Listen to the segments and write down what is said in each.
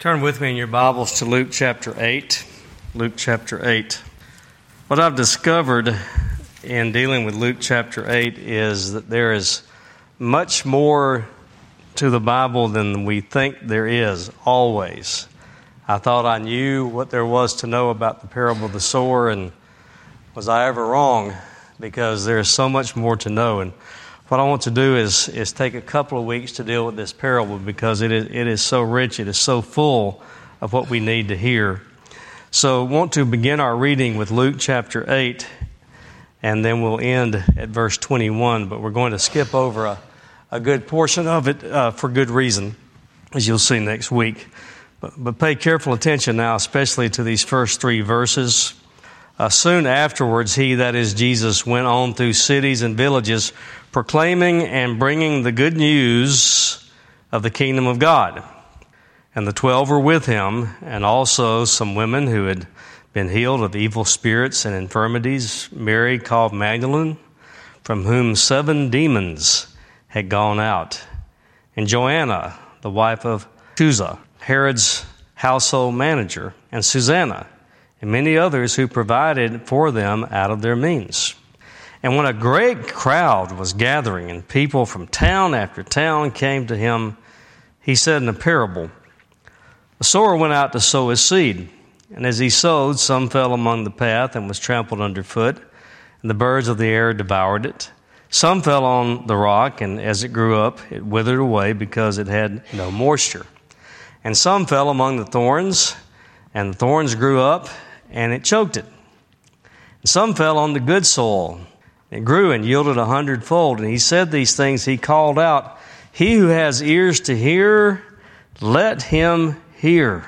Turn with me in your Bibles to Luke chapter 8. Luke chapter 8. What I've discovered in dealing with Luke chapter 8 is that there is much more to the Bible than we think there is, always. I thought I knew what there was to know about the parable of the sower, and was I ever wrong? Because there is so much more to know. And what I want to do is take a couple of weeks to deal with this parable because it is so rich, it is so full of what we need to hear. So I want to begin our reading with Luke chapter 8, and then we'll end at verse 21, but we're going to skip over a good portion of it for good reason, as you'll see next week. But pay careful attention now, especially to these first three verses. Soon afterwards, he, that is Jesus, went on through cities and villages, proclaiming and bringing the good news of the kingdom of God. And the 12 were with him, and also some women who had been healed of evil spirits and infirmities, Mary called Magdalene, from whom 7 demons had gone out, and Joanna, the wife of Chuza, Herod's household manager, and Susanna, and many others who provided for them out of their means. And when a great crowd was gathering, and people from town after town came to him, he said in a parable, "A sower went out to sow his seed, and as he sowed, some fell among the path and was trampled underfoot, and the birds of the air devoured it. Some fell on the rock, and as it grew up, it withered away because it had no moisture. And some fell among the thorns, and the thorns grew up, and it choked it. And some fell on the good soil. It grew and yielded 100-fold. And he said these things, he called out, 'He who has ears to hear, let him hear.'"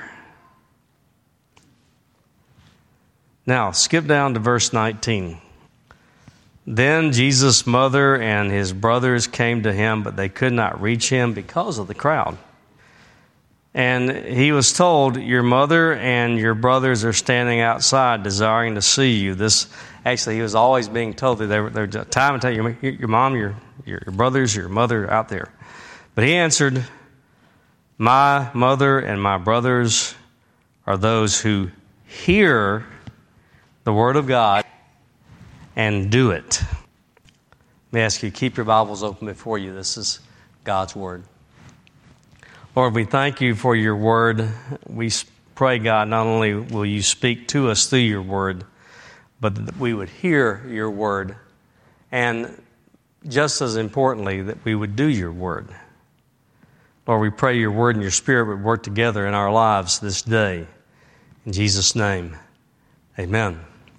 Now, skip down to verse 19. "Then Jesus' mother and his brothers came to him, but they could not reach him because of the crowd. And he was told, 'Your mother and your brothers are standing outside desiring to see you.'" Actually, he was always being told that they're time and time, your mom, your brothers, your mother out there. But he answered, "My mother and my brothers are those who hear the word of God and do it." Let me ask you, keep your Bibles open before you. This is God's word. Lord, we thank you for your word. We pray, God, not only will you speak to us through your word, but that we would hear your word, and just as importantly, that we would do your word. Lord, we pray your word and your spirit would work together in our lives this day. In Jesus' name, amen.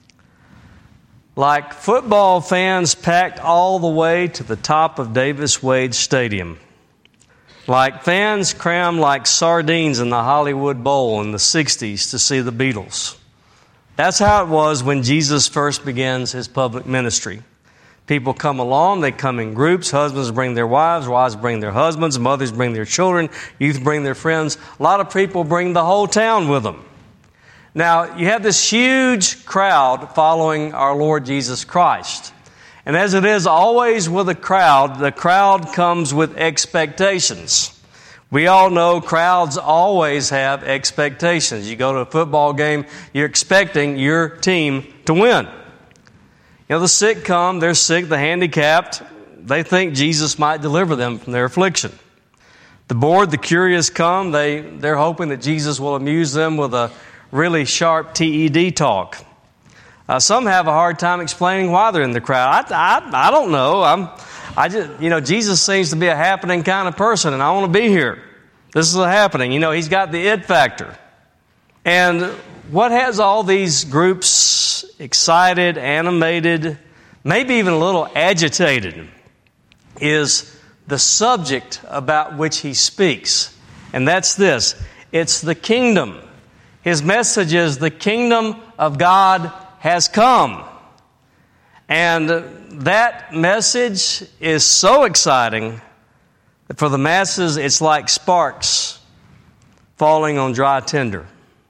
Like football fans packed all the way to the top of Davis-Wade Stadium, like fans crammed like sardines in the Hollywood Bowl in the 60s to see the Beatles. That's how it was when Jesus first begins his public ministry. People come along, they come in groups. Husbands bring their wives, wives bring their husbands, mothers bring their children, youth bring their friends. A lot of people bring the whole town with them. Now, you have this huge crowd following our Lord Jesus Christ. And as it is always with a crowd, the crowd comes with expectations. We all know crowds always have expectations. You go to a football game, you're expecting your team to win. You know, the sick come, they're sick, the handicapped, they think Jesus might deliver them from their affliction. The bored, the curious come, they're hoping that Jesus will amuse them with a really sharp TED talk. Some have a hard time explaining why they're in the crowd. I don't know. Jesus seems to be a happening kind of person, and I want to be here. This is a happening. You know, he's got the it factor. And what has all these groups excited, animated, maybe even a little agitated, is the subject about which he speaks. And that's this. It's the kingdom. His message is the kingdom of God has come. And that message is so exciting that for the masses, it's like sparks falling on dry tinder.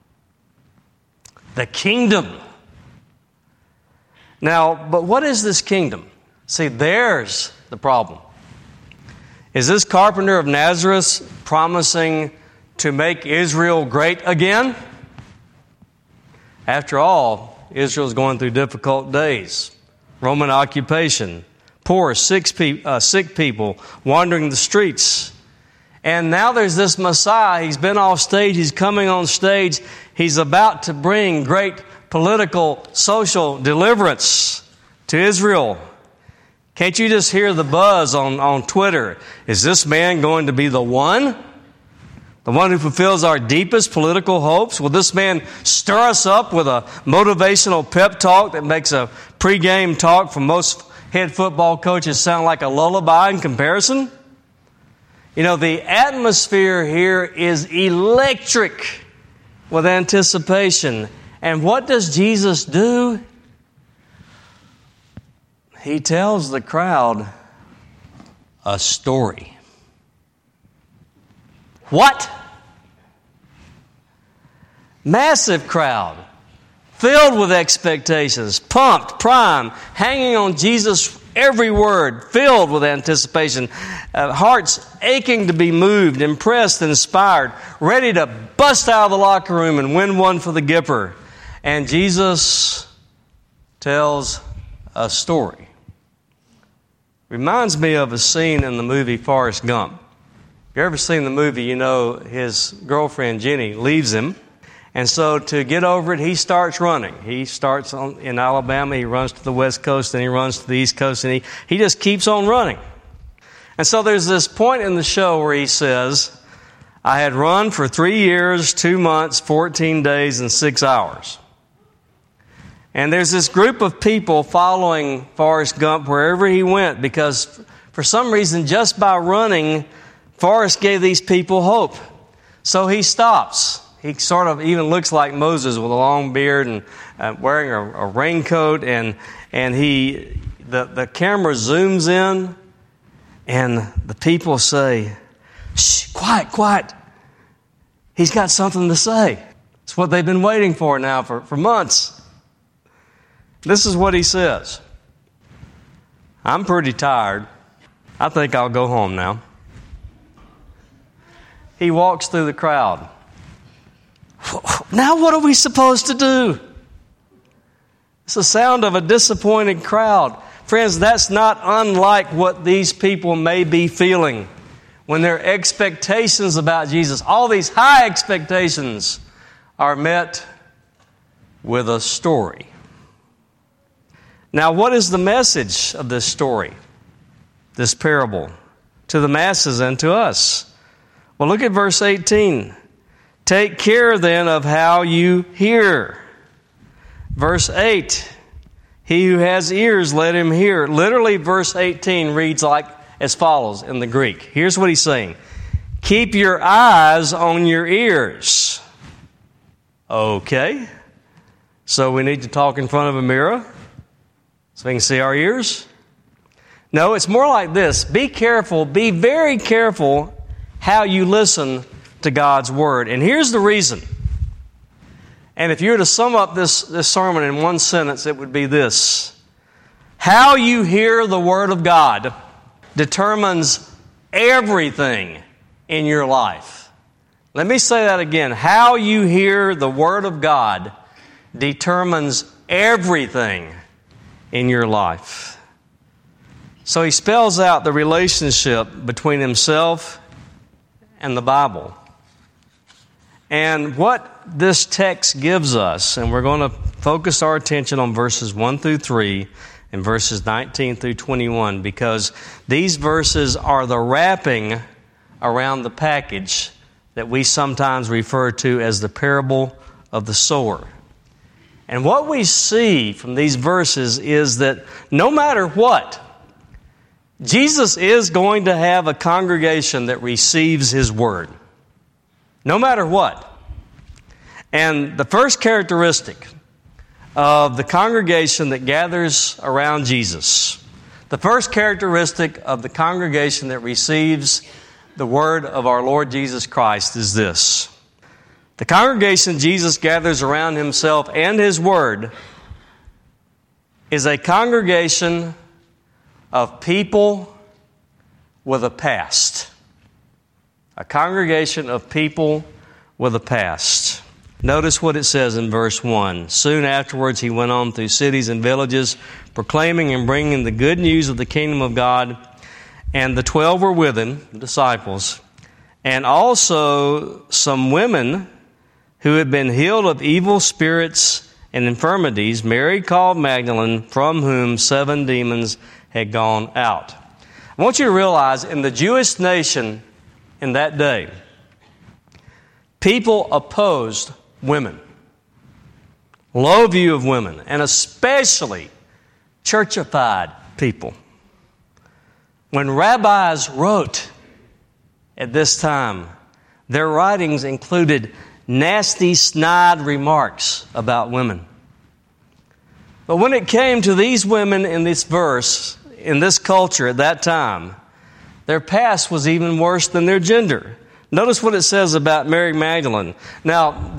The kingdom. Now, but what is this kingdom? See, there's the problem. Is this carpenter of Nazareth promising to make Israel great again? After all, Israel's going through difficult days. Roman occupation, poor, sick people wandering the streets. And now there's this Messiah. He's been off stage. He's coming on stage. He's about to bring great political, social deliverance to Israel. Can't you just hear the buzz on Twitter? Is this man going to be the one? The one who fulfills our deepest political hopes? Will this man stir us up with a motivational pep talk that makes a pregame talk from most head football coaches sound like a lullaby in comparison? You know, the atmosphere here is electric with anticipation. And what does Jesus do? He tells the crowd a story. What? Massive crowd, filled with expectations, pumped, primed, hanging on Jesus' every word, filled with anticipation, hearts aching to be moved, impressed, inspired, ready to bust out of the locker room and win one for the Gipper. And Jesus tells a story. Reminds me of a scene in the movie Forrest Gump. If you've ever seen the movie, you know his girlfriend Jenny leaves him. And so to get over it, he starts running. He starts in Alabama, he runs to the West Coast, then he runs to the East Coast, and he just keeps on running. And so there's this point in the show where he says, I had run for 3 years, 2 months, 14 days, and 6 hours. And there's this group of people following Forrest Gump wherever he went because for some reason, just by running, Forrest gave these people hope. So he stops. He sort of even looks like Moses with a long beard and wearing a raincoat. And the camera zooms in and the people say, shh, quiet, quiet. He's got something to say. It's what they've been waiting for now for months. This is what he says. I'm pretty tired. I think I'll go home now. He walks through the crowd. Now what are we supposed to do? It's the sound of a disappointed crowd. Friends, that's not unlike what these people may be feeling when their expectations about Jesus, all these high expectations, are met with a story. Now, what is the message of this story, this parable, to the masses and to us? Well, look at verse 18. Take care then of how you hear. Verse 8, he who has ears, let him hear. Literally, verse 18 reads like as follows in the Greek. Here's what he's saying. Keep your eyes on your ears. Okay. So we need to talk in front of a mirror so we can see our ears? No, it's more like this. Be careful, be very careful how you listen to God's Word. And here's the reason. And if you were to sum up this sermon in one sentence, it would be this. How you hear the Word of God determines everything in your life. Let me say that again. How you hear the Word of God determines everything in your life. So he spells out the relationship between himself and the Bible. And what this text gives us, and we're going to focus our attention on verses 1 through 3 and verses 19 through 21, because these verses are the wrapping around the package that we sometimes refer to as the parable of the sower. And what we see from these verses is that no matter what, Jesus is going to have a congregation that receives His Word. No matter what. And the first characteristic of the congregation that gathers around Jesus, the first characteristic of the congregation that receives the Word of our Lord Jesus Christ is this. The congregation Jesus gathers around Himself and His Word is a congregation of people with a past. A congregation of people with a past. Notice what it says in verse 1. Soon afterwards he went on through cities and villages, proclaiming and bringing the good news of the kingdom of God. And the 12 were with him, the disciples, and also some women who had been healed of evil spirits and infirmities, Mary called Magdalene, from whom 7 demons had gone out. I want you to realize, in the Jewish nation in that day, people opposed women. Low view of women, and especially churchified people. When rabbis wrote at this time, their writings included nasty, snide remarks about women. But when it came to these women in this verse, in this culture at that time, their past was even worse than their gender. Notice what it says about Mary Magdalene. Now,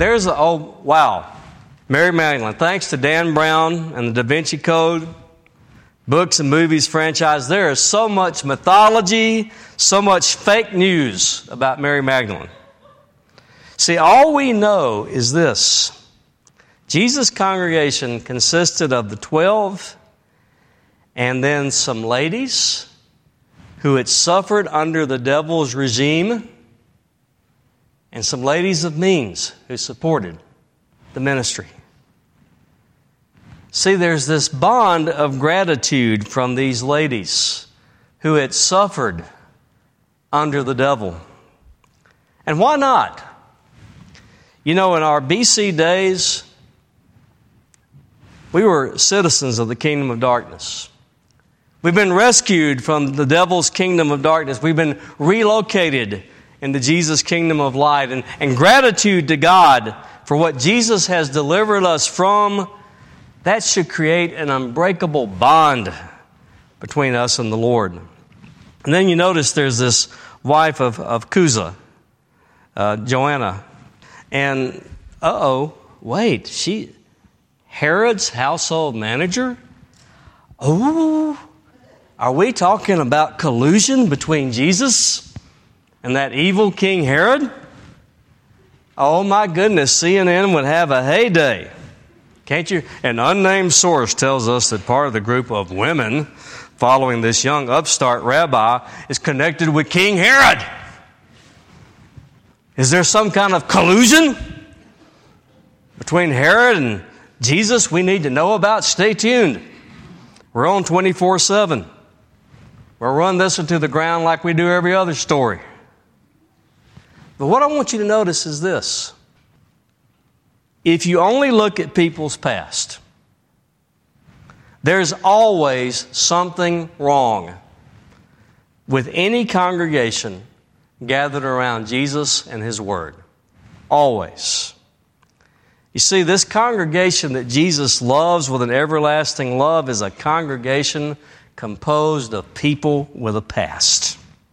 Mary Magdalene. Thanks to Dan Brown and the Da Vinci Code, books and movies franchise, there is so much mythology, so much fake news about Mary Magdalene. See, all we know is this. Jesus' congregation consisted of the 12 and then some ladies who had suffered under the devil's regime, and some ladies of means who supported the ministry. See, there's this bond of gratitude from these ladies who had suffered under the devil. And why not? You know, in our BC days, we were citizens of the kingdom of darkness. We've been rescued from the devil's kingdom of darkness. We've been relocated into Jesus' kingdom of light. And gratitude to God for what Jesus has delivered us from, that should create an unbreakable bond between us and the Lord. And then you notice there's this wife of Chuza, Joanna. And, Herod's household manager? Oh, are we talking about collusion between Jesus and that evil King Herod? Oh my goodness, CNN would have a heyday. Can't you? An unnamed source tells us that part of the group of women following this young upstart rabbi is connected with King Herod. Is there some kind of collusion between Herod and Jesus we need to know about? Stay tuned. We're on 24/7. We'll run this into the ground like we do every other story. But what I want you to notice is this. If you only look at people's past, there's always something wrong with any congregation gathered around Jesus and His Word. Always. You see, this congregation that Jesus loves with an everlasting love is a congregation composed of people with a past.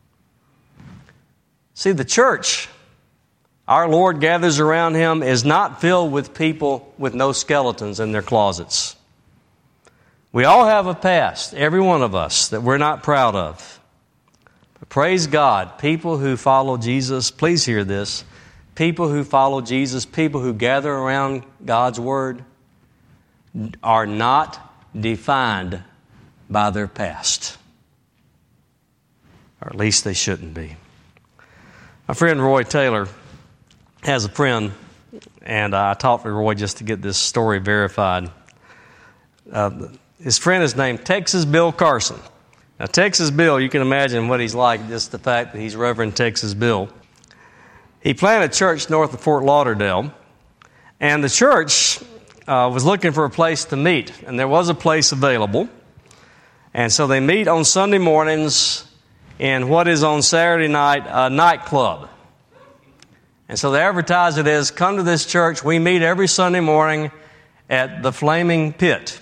See, the church our Lord gathers around Him is not filled with people with no skeletons in their closets. We all have a past, every one of us, that we're not proud of. But praise God, people who follow Jesus, please hear this, people who follow Jesus, people who gather around God's Word are not defined by their past. Or at least they shouldn't be. My friend Roy Taylor has a friend, and I talked to Roy just to get this story verified. His friend is named Texas Bill Carson. Now, Texas Bill, you can imagine what he's like, just the fact that he's Reverend Texas Bill. He planted a church north of Fort Lauderdale, and the church was looking for a place to meet, and there was a place available. And so they meet on Sunday mornings in what is on Saturday night a nightclub. And so they advertise it as, come to this church, we meet every Sunday morning at the Flaming Pit.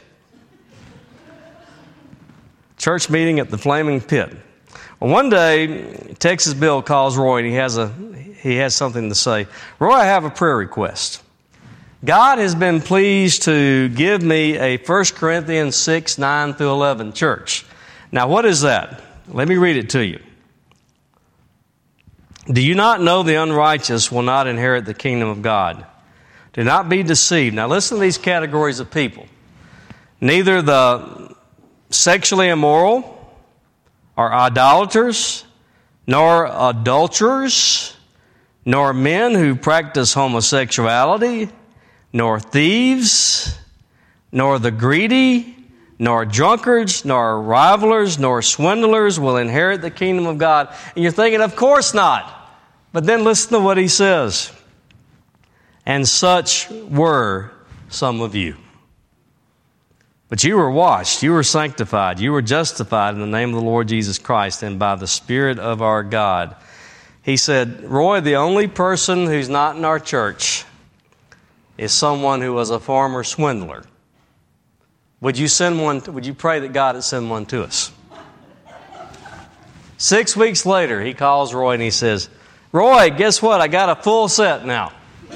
Church meeting at the Flaming Pit. Well, one day, Texas Bill calls Roy and he has something to say. Roy, I have a prayer request. God has been pleased to give me a 1 Corinthians 6, 9 through 11 church. Now, what is that? Let me read it to you. Do you not know the unrighteous will not inherit the kingdom of God? Do not be deceived. Now listen to these categories of people. Neither the sexually immoral, or idolaters, nor adulterers, nor men who practice homosexuality, nor thieves, nor the greedy, nor drunkards, nor rivalers, nor swindlers will inherit the kingdom of God. And you're thinking, of course not. But then listen to what he says. And such were some of you. But you were washed, you were sanctified, you were justified in the name of the Lord Jesus Christ and by the Spirit of our God. He said, Roy, the only person who's not in our church is someone who was a former swindler. Would you pray that God would send one to us? 6 weeks later, he calls Roy and he says, Roy, guess what? I got a full set now.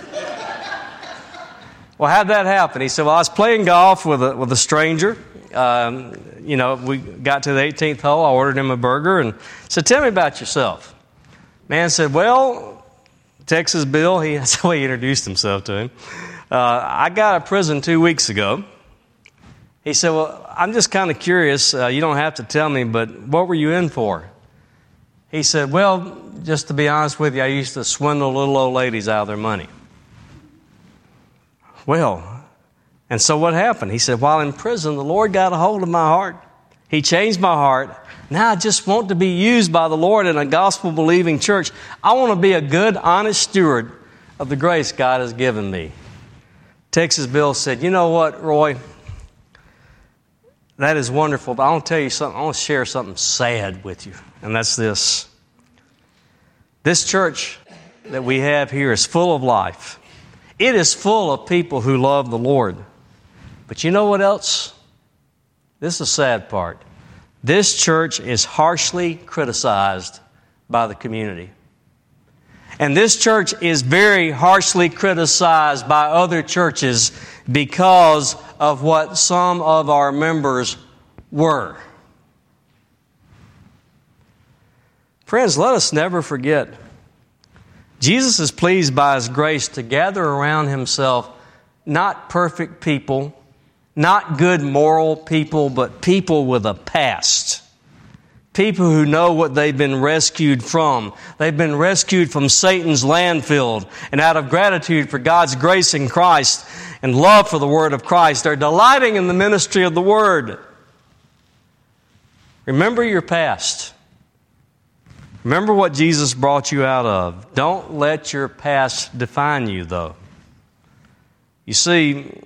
Well, how'd that happen? He said, well, I was playing golf with a stranger. We got to the 18th hole. I ordered him a burger and said, tell me about yourself. Man said, well, Texas Bill, that's the way he introduced himself to him. I got out of prison 2 weeks ago. He said, well, I'm just kind of curious. You don't have to tell me, but what were you in for? He said, well, just to be honest with you, I used to swindle little old ladies out of their money. Well, and so what happened? He said, while in prison, the Lord got a hold of my heart. He changed my heart. Now I just want to be used by the Lord in a gospel-believing church. I want to be a good, honest steward of the grace God has given me. Texas Bill said, you know what, Roy? That is wonderful, but I want to tell you something. I want to share something sad with you, and that's this. This church that we have here is full of life. It is full of people who love the Lord. But you know what else? This is the sad part. This church is harshly criticized by the community. And this church is very harshly criticized by other churches because of what some of our members were. Friends, let us never forget, Jesus is pleased by His grace to gather around Himself not perfect people, not good moral people, but people with a past. People who know what they've been rescued from. They've been rescued from Satan's landfill. And out of gratitude for God's grace in Christ and love for the Word of Christ, they're delighting in the ministry of the Word. Remember your past. Remember what Jesus brought you out of. Don't let your past define you, though. You see,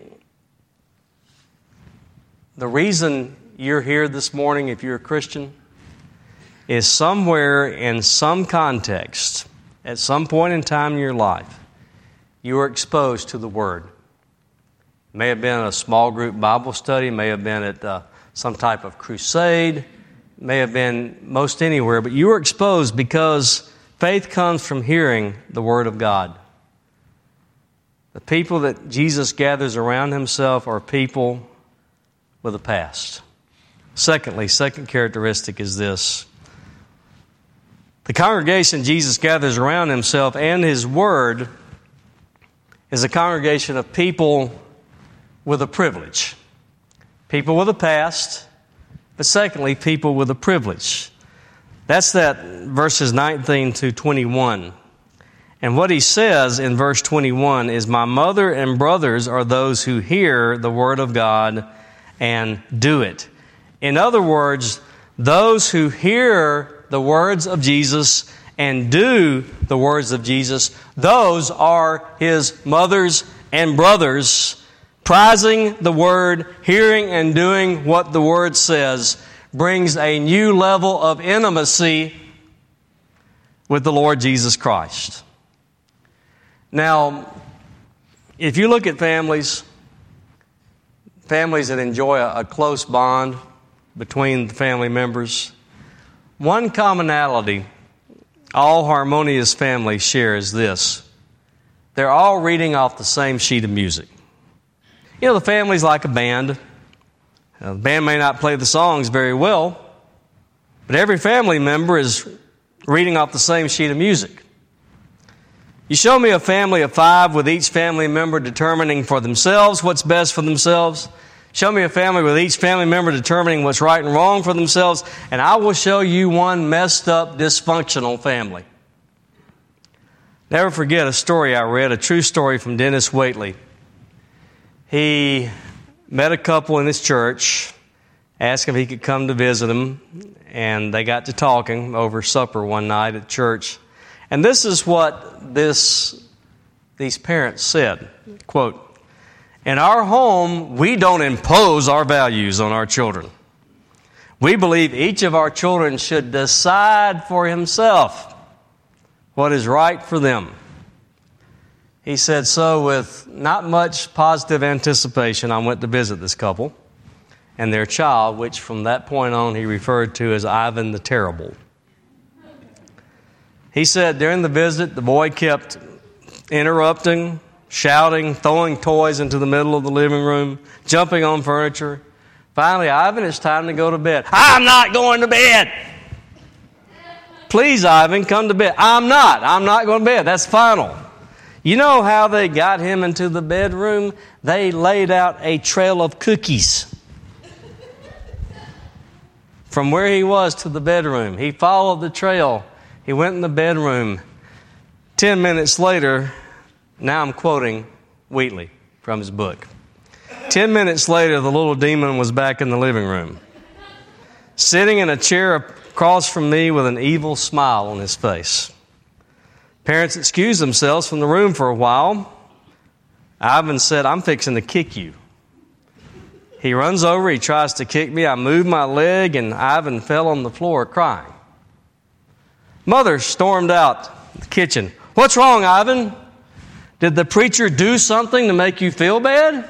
the reason you're here this morning, if you're a Christian, is somewhere in some context, at some point in time in your life, you were exposed to the Word. It may have been a small group Bible study, may have been at some type of crusade, may have been most anywhere, but you were exposed because faith comes from hearing the Word of God. The people that Jesus gathers around Himself are people with a past. Secondly, second characteristic is this. The congregation Jesus gathers around Himself and His Word is a congregation of people with a privilege. People with a past, but secondly, people with a privilege. That's that verses 19 to 21. And what he says in verse 21 is, my mother and brothers are those who hear the Word of God and do it. In other words, those who hear the words of Jesus and do the words of Jesus, those are His mothers and brothers, prizing the Word, hearing and doing what the Word says, brings a new level of intimacy with the Lord Jesus Christ. Now, if you look at families that enjoy a close bond between the family members, one commonality all harmonious families share is this. They're all reading off the same sheet of music. You know, the family's like a band. The band may not play the songs very well, but every family member is reading off the same sheet of music. You show me a family of 5 with each family member determining for themselves what's best for themselves. Show me a family with each family member determining what's right and wrong for themselves, and I will show you one messed up, dysfunctional family. Never forget a story I read, a true story from Dennis Waitley. He met a couple in his church, asked if he could come to visit them, and they got to talking over supper one night at church. And this is what these parents said, quote, "In our home, we don't impose our values on our children. We believe each of our children should decide for himself what is right for them." He said, so with not much positive anticipation, I went to visit this couple and their child, which from that point on he referred to as Ivan the Terrible. He said during the visit, the boy kept interrupting, shouting, throwing toys into the middle of the living room, jumping on furniture. Finally, Ivan, it's time to go to bed. "I'm not going to bed." "Please, Ivan, come to bed." I'm not going to bed. That's final. You know how they got him into the bedroom? They laid out a trail of cookies from where he was to the bedroom. He followed the trail. He went in the bedroom. 10 minutes later, now I'm quoting Wheatley from his book. 10 minutes later, the little demon was back in the living room, sitting in a chair across from me with an evil smile on his face. Parents excused themselves from the room for a while. Ivan said, "I'm fixing to kick you." He runs over, he tries to kick me. I move my leg, and Ivan fell on the floor crying. Mother stormed out the kitchen. "What's wrong, Ivan? Did the preacher do something to make you feel bad?"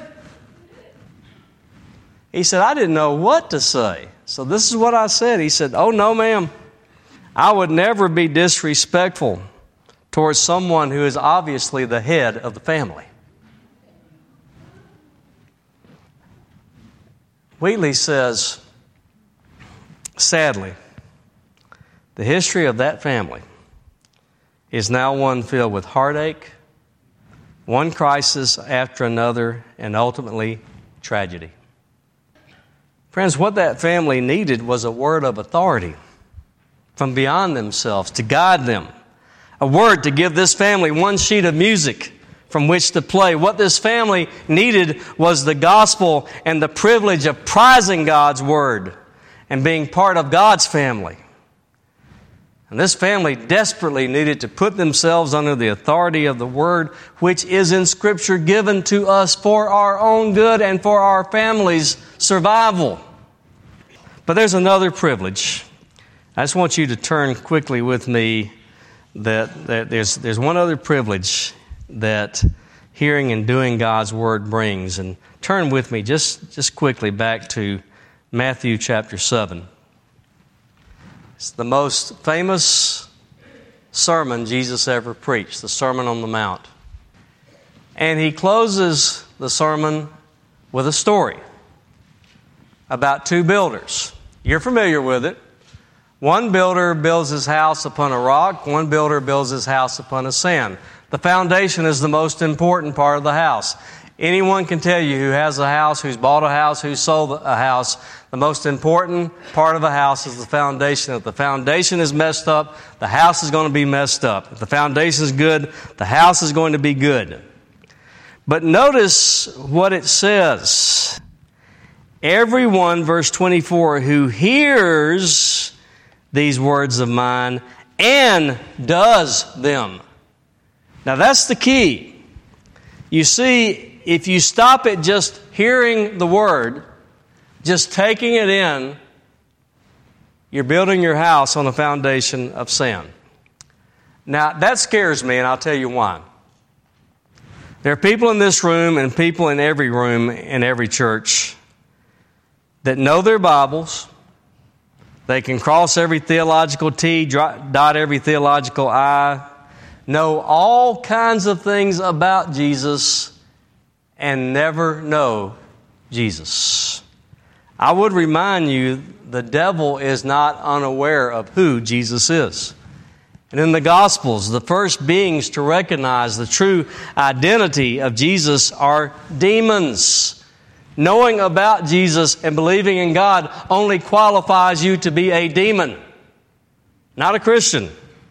He said, "I didn't know what to say. So this is what I said." He said, "Oh, no, ma'am. I would never be disrespectful towards someone who is obviously the head of the family." Wheatley says, sadly, the history of that family is now one filled with heartache, one crisis after another, and ultimately tragedy. Friends, what that family needed was a word of authority from beyond themselves to guide them. A word to give this family one sheet of music from which to play. What this family needed was the gospel and the privilege of prizing God's word and being part of God's family. And this family desperately needed to put themselves under the authority of the word, which is in Scripture given to us for our own good and for our family's survival. But there's another privilege. I just want you to turn quickly with me that there's one other privilege that hearing and doing God's word brings. And turn with me just quickly back to Matthew chapter 7. It's the most famous sermon Jesus ever preached, the Sermon on the Mount. And he closes the sermon with a story about 2 builders. You're familiar with it. One builder builds his house upon a rock. One builder builds his house upon a sand. The foundation is the most important part of the house. Anyone can tell you who has a house, who's bought a house, who's sold a house. The most important part of a house is the foundation. If the foundation is messed up, the house is going to be messed up. If the foundation is good, the house is going to be good. But notice what it says. Everyone, verse 24, who hears these words of mine and does them. Now that's the key. You see, if you stop at just hearing the word, just taking it in, you're building your house on a foundation of sin. Now that scares me, and I'll tell you why. There are people in this room and people in every room in every church that know their Bibles. They can cross every theological T, dot every theological I, know all kinds of things about Jesus, and never know Jesus. I would remind you, the devil is not unaware of who Jesus is. And in the Gospels, the first beings to recognize the true identity of Jesus are demons. Knowing about Jesus and believing in God only qualifies you to be a demon, not a Christian.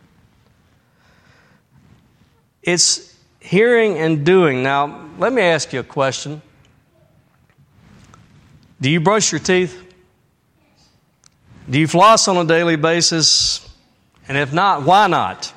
It's hearing and doing. Now, let me ask you a question. Do you brush your teeth? Do you floss on a daily basis? And if not, why not?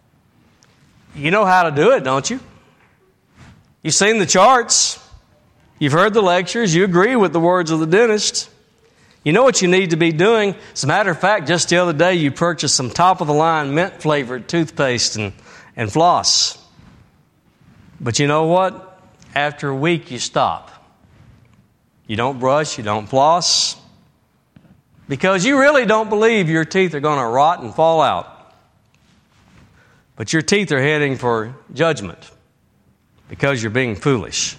You know how to do it, don't you? You've seen the charts. You've heard the lectures. You agree with the words of the dentist. You know what you need to be doing. As a matter of fact, just the other day you purchased some top-of-the-line mint-flavored toothpaste and floss. But you know what? After a week, you stop. You don't brush, you don't floss, because you really don't believe your teeth are going to rot and fall out. But your teeth are heading for judgment because you're being foolish.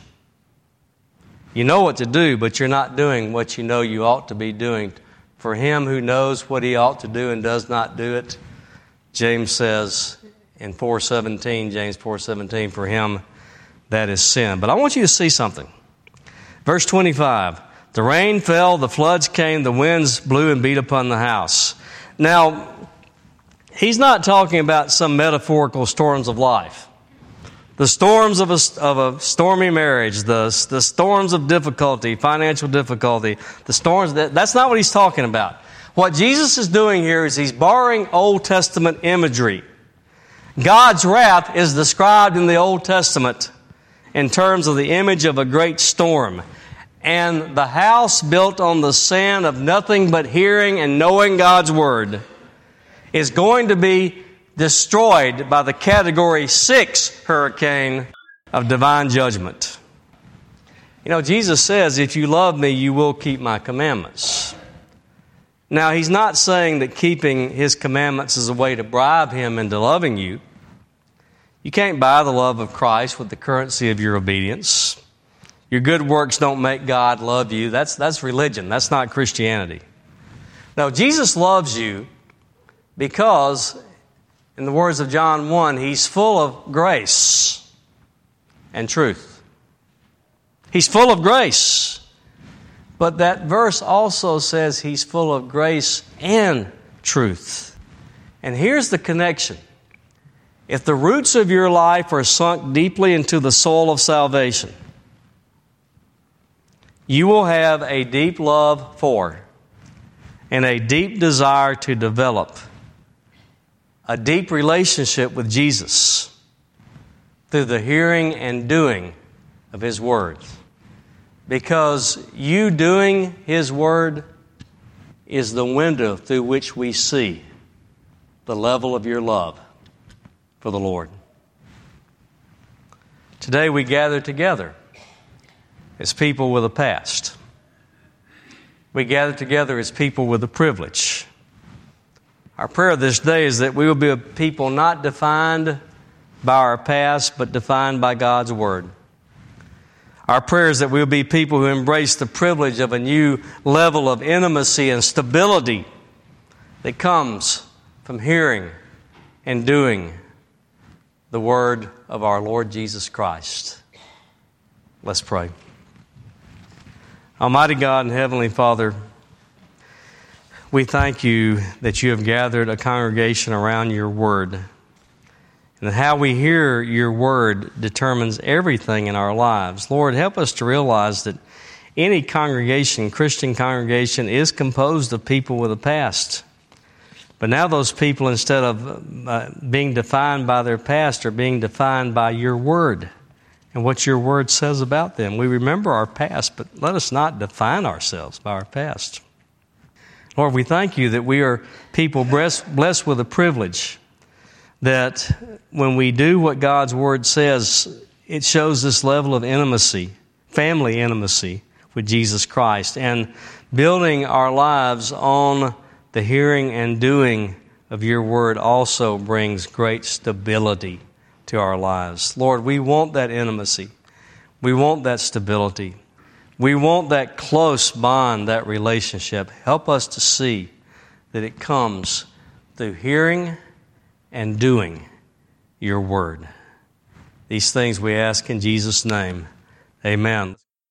You know what to do, but you're not doing what you know you ought to be doing. For him who knows what he ought to do and does not do it, James says in 4:17, James 4:17, for him that is sin. But I want you to see something. Verse 25, the rain fell, the floods came, the winds blew and beat upon the house. Now, he's not talking about some metaphorical storms of life. The storms of a stormy marriage, the storms of difficulty, financial difficulty, the storms, that's not what he's talking about. What Jesus is doing here is he's borrowing Old Testament imagery. God's wrath is described in the Old Testament in terms of the image of a great storm. And the house built on the sand of nothing but hearing and knowing God's Word is going to be destroyed by the Category 6 hurricane of divine judgment. You know, Jesus says, if you love me, you will keep my commandments. Now, he's not saying that keeping his commandments is a way to bribe him into loving you. You can't buy the love of Christ with the currency of your obedience. Your good works don't make God love you. That's religion. That's not Christianity. No, Jesus loves you because, in the words of John 1, he's full of grace and truth. He's full of grace. But that verse also says he's full of grace and truth. And here's the connection. If the roots of your life are sunk deeply into the soil of salvation, you will have a deep love for and a deep desire to develop a deep relationship with Jesus through the hearing and doing of His Word. Because you doing His Word is the window through which we see the level of your love for the Lord. Today we gather together as people with a past. We gather together as people with a privilege. Our prayer this day is that we will be a people not defined by our past, but defined by God's Word. Our prayer is that we will be people who embrace the privilege of a new level of intimacy and stability that comes from hearing and doing the Word of our Lord Jesus Christ. Let's pray. Almighty God and Heavenly Father, we thank you that you have gathered a congregation around your Word, and that how we hear your Word determines everything in our lives. Lord, help us to realize that any congregation, Christian congregation, is composed of people with a past. But now those people, instead of being defined by their past, are being defined by your Word and what your Word says about them. We remember our past, but let us not define ourselves by our past. Lord, we thank you that we are people blessed with a privilege that when we do what God's Word says, it shows this level of intimacy, family intimacy with Jesus Christ, and building our lives on the hearing and doing of your Word also brings great stability to our lives. Lord, we want that intimacy. We want that stability. We want that close bond, that relationship. Help us to see that it comes through hearing and doing your word. These things we ask in Jesus' name. Amen.